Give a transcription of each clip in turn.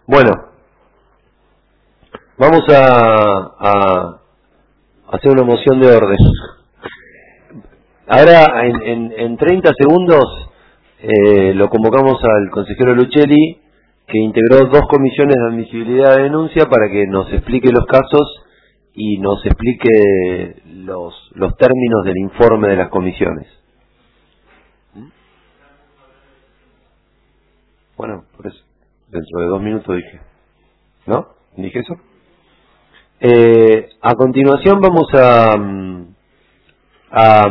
Bueno, vamos a hacer una moción de orden. Ahora, en 30 segundos, lo convocamos al consejero Luchelli, que integró 2 comisiones de admisibilidad de denuncia para que nos explique los casos y nos explique los términos del informe de las comisiones. Bueno, por eso, dentro de 2 minutos dije. ¿No? ¿Dije eso? A continuación vamos a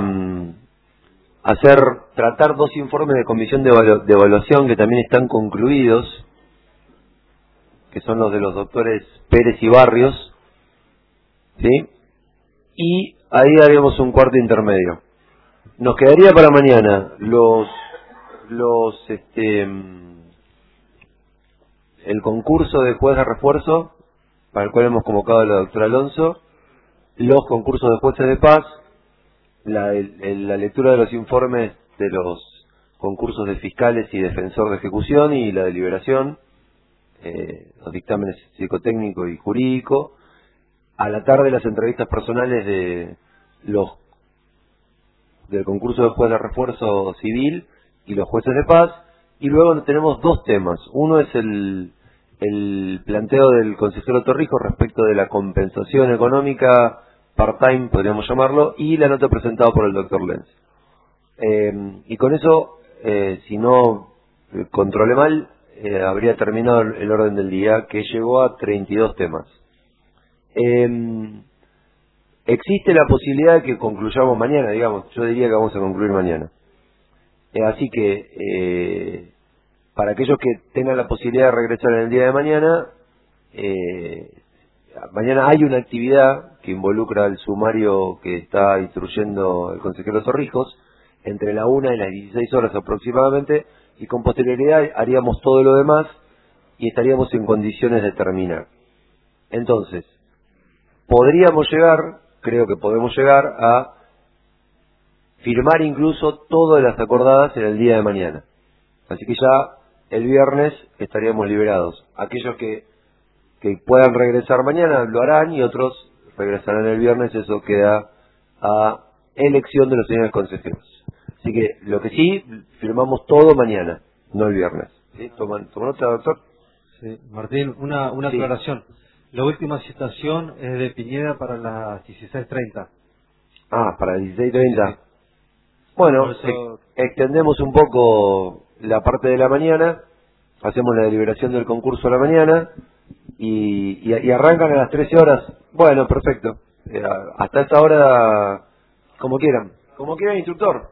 tratar 2 informes de comisión de evaluación que también están concluidos, que son los de los doctores Pérez y Barrios, ¿sí? Y ahí haríamos un cuarto intermedio. Nos quedaría para mañana el concurso de juez de refuerzo, para el cual hemos convocado a la doctora Alonso, los concursos de jueces de paz, la lectura de los informes de los concursos de fiscales y defensor de ejecución y la deliberación, los dictámenes psicotécnico y jurídico. A la tarde las entrevistas personales del concurso de juez de refuerzo civil y los jueces de paz. Y luego tenemos 2 temas. Uno es el planteo del consejero Torrijos respecto de la compensación económica part-time, podríamos llamarlo, y la nota presentada por el doctor Lenz. Y con eso, si no controlé mal, habría terminado el orden del día, que llegó a 32 temas. Existe la posibilidad de que concluyamos mañana, digamos. Yo diría que vamos a concluir mañana. Así que, para aquellos que tengan la posibilidad de regresar en el día de mañana, mañana hay una actividad que involucra el sumario que está instruyendo el consejero Torrijos, entre la 1 y las 16 horas aproximadamente, y con posterioridad haríamos todo lo demás y estaríamos en condiciones de terminar. Entonces, creo que podemos llegar a firmar incluso todas las acordadas en el día de mañana. Así que ya el viernes estaríamos liberados. Aquellos que puedan regresar mañana lo harán y otros regresarán el viernes. Eso queda a elección de los señores consejeros. Así que lo que sí, firmamos todo mañana, no el viernes. ¿Sí? ¿Toma nota, doctor? Sí. Martín, una Sí. aclaración. La última citación es de Piñera para las 16:30. Ah, para 16:30. Sí. Bueno, Por eso... extendemos un poco la parte de la mañana, hacemos la deliberación del concurso a la mañana y arrancan a las 13 horas. Bueno, perfecto. Hasta esa hora, como quieran, instructor.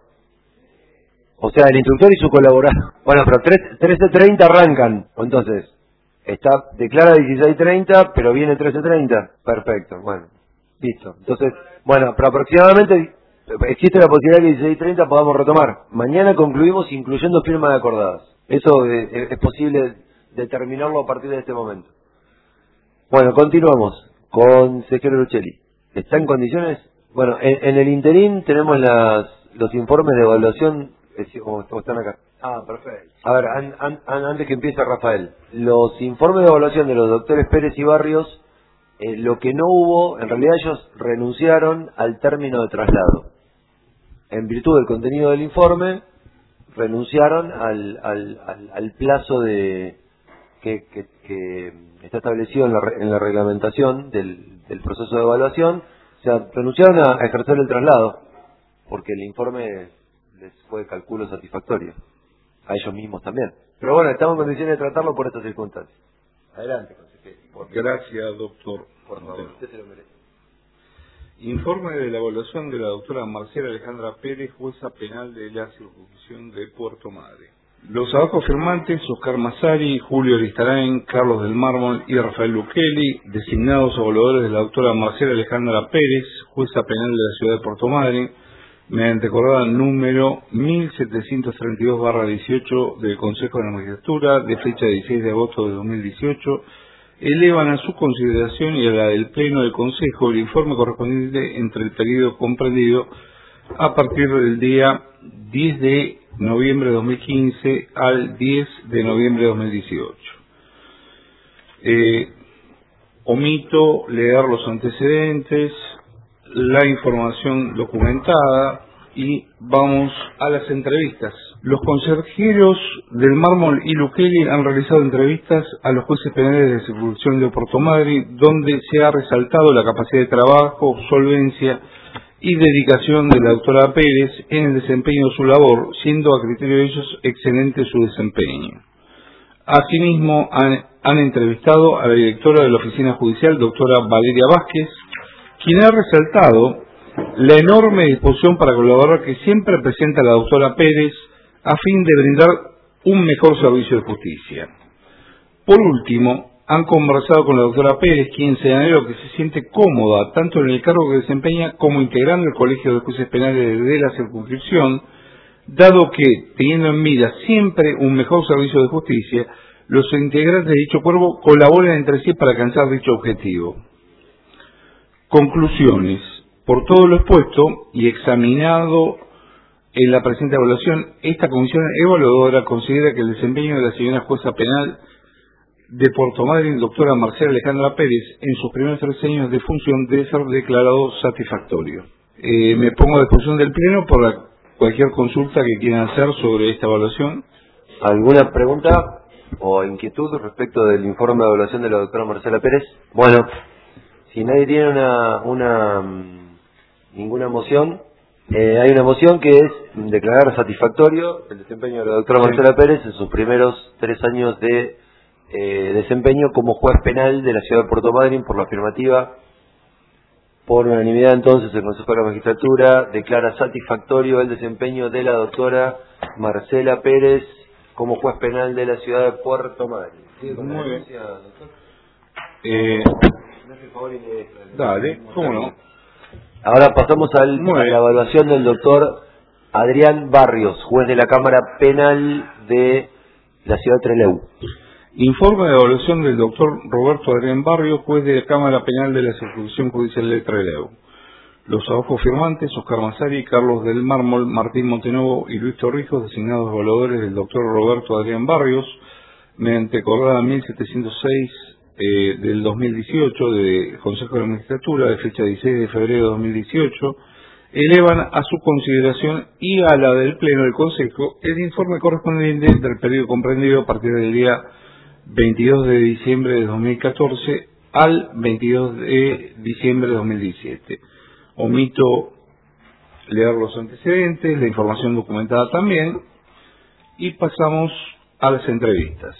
O sea, el instructor y su colaborador. Bueno, pero 13:30 arrancan, entonces. Declara 16:30, pero viene 13:30. Perfecto, bueno, listo. Entonces, bueno, pero aproximadamente existe la posibilidad que 16:30 podamos retomar. Mañana concluimos incluyendo firma de acordadas. Eso es posible determinarlo a partir de este momento. Bueno, continuamos con Consejero Luchelli. ¿Está en condiciones? Bueno, en el interín tenemos los informes de evaluación, como están acá. Ah, perfecto. A ver, antes que empiece Rafael, los informes de evaluación de los doctores Pérez y Barrios, lo que no hubo, en realidad ellos renunciaron al término de traslado. En virtud del contenido del informe, renunciaron al plazo que está establecido en la reglamentación del proceso de evaluación. O sea, renunciaron a ejercer el traslado, porque el informe les fue, calculo, satisfactorio. A ellos mismos también. Pero bueno, estamos en condiciones de tratarlo por estas circunstancias. Adelante, consejero. Gracias, doctor. Por favor, usted se lo merece. Informe de la evaluación de la doctora Marcela Alejandra Pérez, jueza penal de la circunscripción de Puerto Madre. Los abajo firmantes, Oscar Massari, Julio Aristarain, Carlos del Mármol y Rafael Luchelli, designados evaluadores de la doctora Marcela Alejandra Pérez, jueza penal de la ciudad de Puerto Madre, mediante acordada número 1732/18 del Consejo de la Magistratura, de fecha 16 de agosto de 2018, elevan a su consideración y a la del Pleno del Consejo el informe correspondiente entre el periodo comprendido a partir del día 10 de noviembre de 2015 al 10 de noviembre de 2018. Omito leer los antecedentes, la información documentada y vamos a las entrevistas. Los consejeros del Mármol y Luquelli han realizado entrevistas a los jueces penales de circunscripción de Puerto Madryn, donde se ha resaltado la capacidad de trabajo, solvencia y dedicación de la doctora Pérez en el desempeño de su labor, siendo a criterio de ellos excelente su desempeño. Asimismo, han entrevistado a la directora de la Oficina Judicial, doctora Valeria Vázquez, quien ha resaltado la enorme disposición para colaborar que siempre presenta la doctora Pérez a fin de brindar un mejor servicio de justicia. Por último, han conversado con la doctora Pérez, quien señaló que se siente cómoda tanto en el cargo que desempeña como integrando el Colegio de Jueces Penales de la circunscripción, dado que, teniendo en mira siempre un mejor servicio de justicia, los integrantes de dicho cuerpo colaboran entre sí para alcanzar dicho objetivo. Conclusiones. Por todo lo expuesto y examinado en la presente evaluación, esta comisión evaluadora considera que el desempeño de la señora jueza penal de Puerto Madryn, doctora Marcela Alejandra Pérez, en sus primeros 3 años de función debe ser declarado satisfactorio. Me pongo a disposición del Pleno por cualquier consulta que quieran hacer sobre esta evaluación. ¿Alguna pregunta o inquietud respecto del informe de evaluación de la doctora Marcela Pérez? Bueno, si nadie tiene ninguna moción, hay una moción que es declarar satisfactorio el desempeño de la doctora Marcela Pérez en sus primeros 3 años de desempeño como juez penal de la ciudad de Puerto Madryn. Por la afirmativa, por unanimidad, entonces el Consejo de la Magistratura declara satisfactorio el desempeño de la doctora Marcela Pérez como juez penal de la ciudad de Puerto Madryn. ¿Sí? Muy bien. Dale, ¿cómo no? Ahora pasamos a la evaluación del doctor Adrián Barrios, juez de la Cámara Penal de la ciudad de Trelew. Informe de evaluación del doctor Roberto Adrián Barrios, juez de la Cámara Penal de la Circunscripción Judicial de Trelew. Los abogos firmantes, Oscar Massari, Carlos del Mármol, Martín Montenovo y Luis Torrijos, designados evaluadores del doctor Roberto Adrián Barrios, mediante acordada 1706 del 2018 de Consejo de la Magistratura, de fecha 16 de febrero de 2018, elevan a su consideración y a la del Pleno del Consejo el informe correspondiente del periodo comprendido a partir del día 22 de diciembre de 2014 al 22 de diciembre de 2017. Omito leer los antecedentes, la información documentada también, y pasamos a las entrevistas.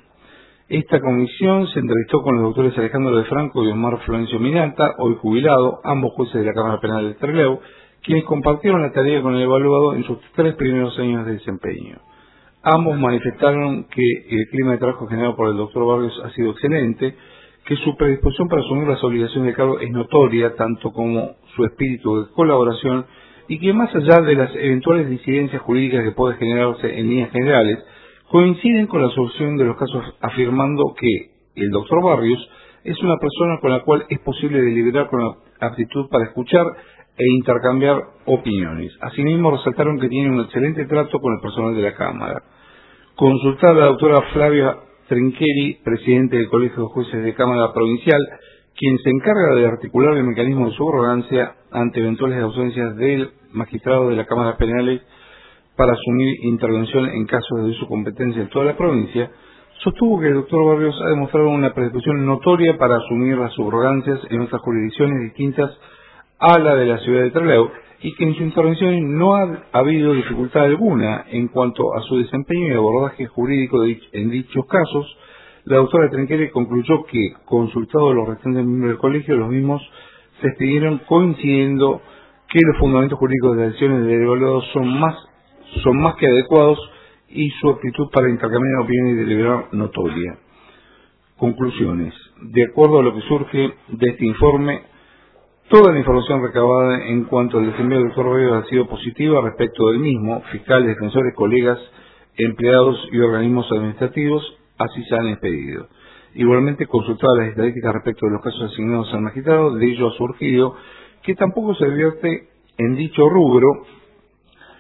Esta comisión se entrevistó con los doctores Alejandro de Franco y Omar Florencio Minata, hoy jubilado, ambos jueces de la Cámara Penal de Trelew, quienes compartieron la tarea con el evaluado en sus 3 primeros años de desempeño. Ambos manifestaron que el clima de trabajo generado por el doctor Barrios ha sido excelente, que su predisposición para asumir las obligaciones de cargo es notoria, tanto como su espíritu de colaboración, y que más allá de las eventuales disidencias jurídicas que pueden generarse en líneas generales, coinciden con la solución de los casos, afirmando que el doctor Barrios es una persona con la cual es posible deliberar con aptitud para escuchar e intercambiar opiniones. Asimismo, resaltaron que tiene un excelente trato con el personal de la Cámara. Consultar a la doctora Flavia Trincheri, presidente del Colegio de Jueces de Cámara Provincial, quien se encarga de articular el mecanismo de subrogancia ante eventuales ausencias del magistrado de la Cámara Penales para asumir intervención en casos de su competencia en toda la provincia, sostuvo que el doctor Barrios ha demostrado una predisposición notoria para asumir las subrogancias en otras jurisdicciones distintas a la de la ciudad de Trelew, y que en su intervención no ha habido dificultad alguna en cuanto a su desempeño y abordaje jurídico en dichos casos. La doctora Trincheri concluyó que, consultados los restantes miembros del colegio, los mismos se expidieron coincidiendo que los fundamentos jurídicos de las decisiones del evaluado son más que adecuados y su aptitud para intercambiar opiniones y deliberar notoria. Conclusiones. De acuerdo a lo que surge de este informe, toda la información recabada en cuanto al desempeño del doctor Barrios ha sido positiva respecto del mismo. Fiscales, defensores, colegas, empleados y organismos administrativos así se han expedido. Igualmente, consultadas las estadísticas respecto de los casos asignados al magistrado, de ello ha surgido que tampoco se advierte en dicho rubro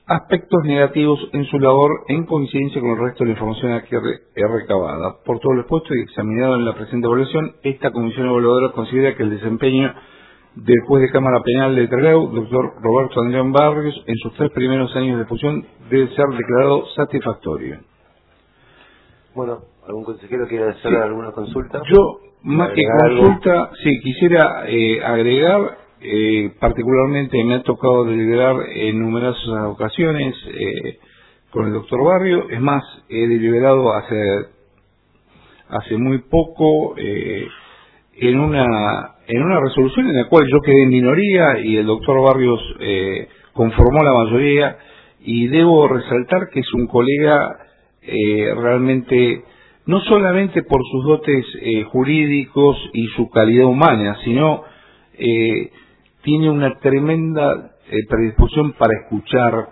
aspectos negativos en su labor en coincidencia con el resto de la información aquí recabada. Por todo lo expuesto y examinado en la presente evaluación, esta comisión evaluadora considera que el desempeño del juez de Cámara Penal de Trelew, doctor Roberto Adrián Barrios, en sus 3 primeros años de función debe ser declarado satisfactorio. Bueno, ¿algún consejero quiere hacer alguna consulta? Yo, más que consulta, sí, quisiera agregar, particularmente me ha tocado deliberar en numerosas ocasiones con el doctor Barrio. Es más, he deliberado hace muy poco en una resolución en la cual yo quedé en minoría y el doctor Barrios conformó la mayoría, y debo resaltar que es un colega realmente, no solamente por sus dotes jurídicos y su calidad humana, sino tiene una tremenda predisposición para escuchar.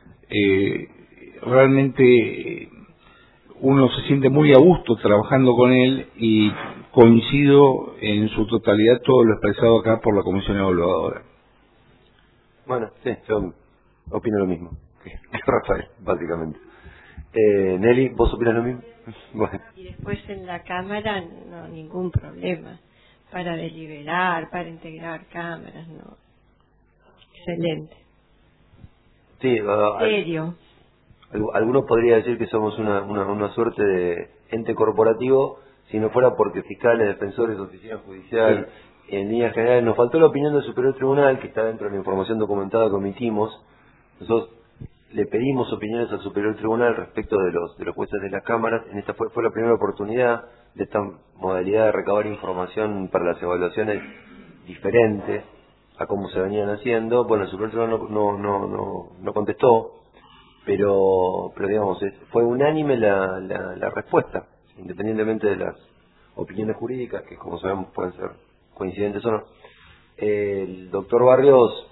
Realmente uno se siente muy a gusto trabajando con él, y coincido en su totalidad todo lo expresado acá por la comisión evaluadora. Bueno, sí, yo opino lo mismo que Rafael, básicamente. Nelly, ¿vos opinas lo mismo? Bueno. Y después en la Cámara no ningún problema para deliberar, para integrar cámaras, no. Excelente. Sí, serio. Algunos podrían decir que somos una suerte de ente corporativo, si no fuera porque fiscales, defensores, oficina judicial, sí, en líneas generales. Nos faltó la opinión del Superior Tribunal, que está dentro de la información documentada que omitimos. Nosotros le pedimos opiniones al Superior Tribunal respecto de los jueces de las cámaras. En esta fue la primera oportunidad de esta modalidad de recabar información para las evaluaciones diferentes a cómo se venían haciendo. Bueno, el Superior Tribunal no contestó, pero digamos, fue unánime la respuesta, independientemente de las opiniones jurídicas, que como sabemos pueden ser coincidentes o no. El doctor Barrios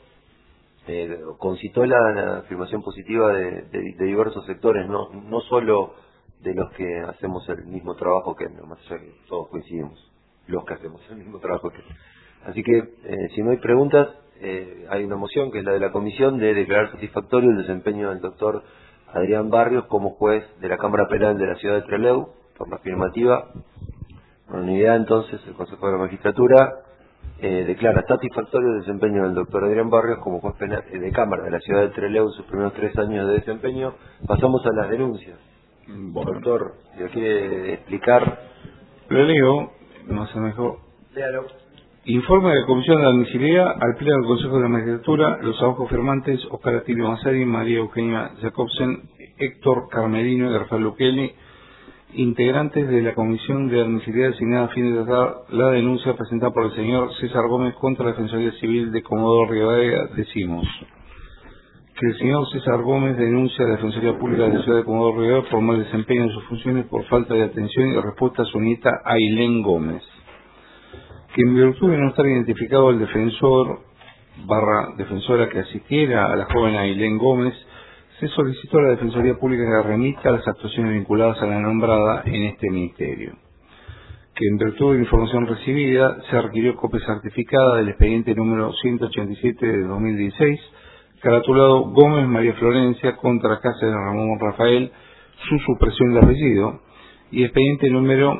concitó la afirmación positiva de diversos sectores, no solo de los que hacemos el mismo trabajo que él, más allá que todos coincidimos, los que hacemos el mismo trabajo que él. Así que, si no hay preguntas, hay una moción que es la de la comisión de declarar satisfactorio el desempeño del doctor Adrián Barrios como juez de la Cámara Penal de la ciudad de Trelew. Por la afirmativa, por unanimidad, entonces el Consejo de la Magistratura declara satisfactorio el desempeño del doctor Adrián Barrios como juez penal de Cámara de la ciudad de Trelew en sus primeros 3 años de desempeño. Pasamos a las denuncias. Bueno. Doctor, ¿le quiere explicar? Lo leo, no se mejor. Léalo. Informe de la Comisión de Admisibilidad al Pleno del Consejo de la Magistratura. Los abajo firmantes: Oscar Atilio Massari, María Eugenia Jacobsen, Héctor Carmelino y Rafael Luquelli, integrantes de la Comisión de Admisibilidad designada a fin de tratar la denuncia presentada por el señor César Gómez contra la Defensoría Civil de Comodoro Rivadavia. Decimos que el señor César Gómez denuncia a la Defensoría Pública de la Ciudad de Comodoro Rivadavia por mal desempeño en sus funciones por falta de atención y respuesta a su nieta Ailén Gómez, que en virtud de no estar identificado el defensor / defensora que asistiera a la joven Ailén Gómez, se solicitó a la Defensoría Pública que remita las actuaciones vinculadas a la nombrada en este ministerio. Que en virtud de la información recibida se requirió copia certificada del expediente número 187 de 2016, caratulado Gómez María Florencia contra Cáceres Ramón Rafael, su supresión de apellido, y expediente número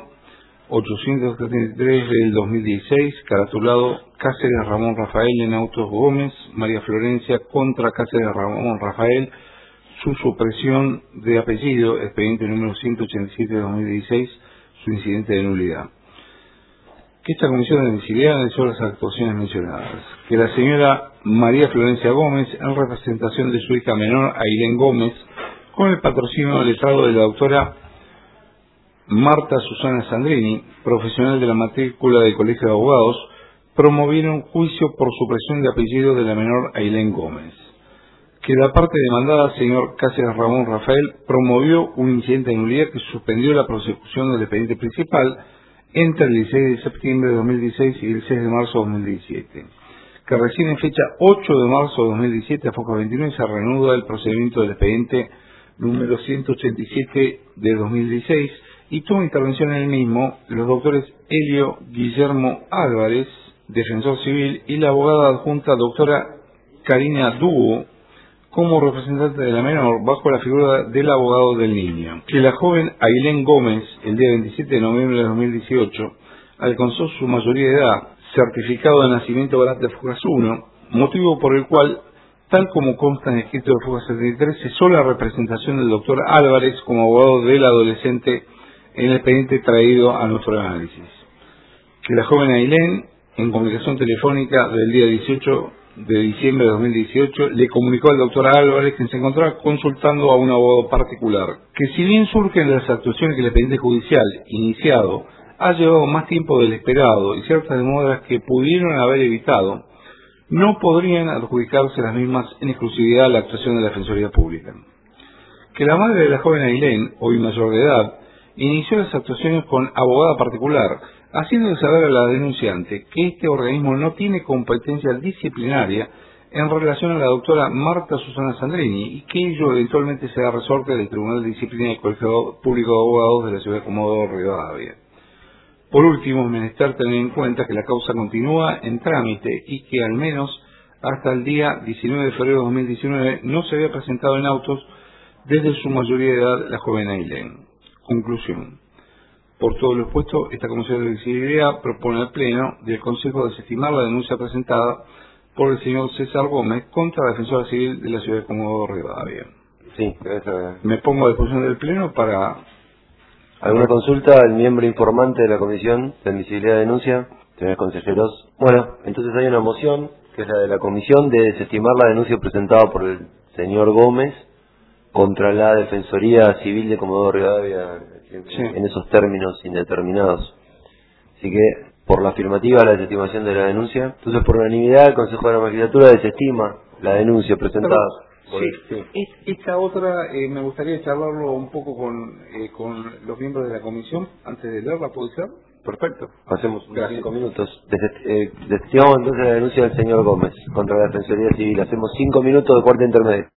873 del 2016, caratulado Cáceres Ramón Rafael en autos Gómez María Florencia contra Cáceres Ramón Rafael, su supresión de apellido, expediente número 187 de 2016, su incidente de nulidad. Que esta comisión de admisibilidad analizó las actuaciones mencionadas. Que la señora María Florencia Gómez, en representación de su hija menor Ailén Gómez, con el patrocinio letrado de la doctora Marta Susana Sandrini, profesional de la matrícula del Colegio de Abogados, promovieron juicio por supresión de apellido de la menor Ailén Gómez. Que la parte demandada, señor Cáceres Ramón Rafael, promovió un incidente de nulidad que suspendió la prosecución del expediente principal entre el 16 de septiembre de 2016 y el 6 de marzo de 2017. Que recién en fecha 8 de marzo de 2017 a foco 29 se reanuda el procedimiento del expediente número 187 de 2016 y toma intervención en el mismo los doctores Helio Guillermo Álvarez, defensor civil, y la abogada adjunta doctora Karina Dúo, como representante de la menor bajo la figura del abogado del niño. Que la joven Ailén Gómez, el día 27 de noviembre de 2018, alcanzó su mayoría de edad, certificado de nacimiento Garante Fugas 1, motivo por el cual, tal como consta en el escrito de Fugas 73, cesó la representación del doctor Álvarez como abogado del adolescente en el expediente traído a nuestro análisis. Que la joven Ailén, en comunicación telefónica del día 18 de diciembre de 2018, le comunicó al doctor Álvarez que se encontraba consultando a un abogado particular, que si bien surgen las actuaciones que el expediente judicial iniciado ha llevado más tiempo del esperado y ciertas demoras que pudieron haber evitado, no podrían adjudicarse las mismas en exclusividad a la actuación de la Defensoría Pública. Que la madre de la joven Ailén, hoy mayor de edad, inició las actuaciones con abogada particular, haciendo saber a la denunciante que este organismo no tiene competencia disciplinaria en relación a la doctora Marta Susana Sandrini y que ello eventualmente será resorte del Tribunal de Disciplina y Colegio Público de Abogados de la Ciudad de Comodoro Rivadavia. Por último, es menester tener en cuenta que la causa continúa en trámite y que al menos hasta el día 19 de febrero de 2019 no se había presentado en autos desde su mayoría de edad la joven Ailén. Conclusión. Por todo lo expuesto, esta Comisión de Visibilidad propone al Pleno del Consejo desestimar la denuncia presentada por el señor César Gómez contra la Defensora Civil de la Ciudad de Comodoro Rivadavia. Sí, me pongo a disposición del Pleno para... ¿Alguna consulta al miembro informante de la Comisión de Admisibilidad de Denuncia? Señores consejeros. Bueno, entonces hay una moción, que es la de la Comisión, de desestimar la denuncia presentada por el señor Gómez contra la Defensoría Civil de Comodoro Rivadavia, en esos términos indeterminados. Así que, por la afirmativa, la desestimación de la denuncia. Entonces, por unanimidad, el Consejo de la Magistratura desestima la denuncia presentada. Esta otra, me gustaría charlarlo un poco con los miembros de la comisión antes de leerla, ¿puede ser? Perfecto. Hacemos 5 minutos. Desestimamos entonces la denuncia del señor Gómez contra la Defensoría Civil. Hacemos 5 minutos de corte intermedio.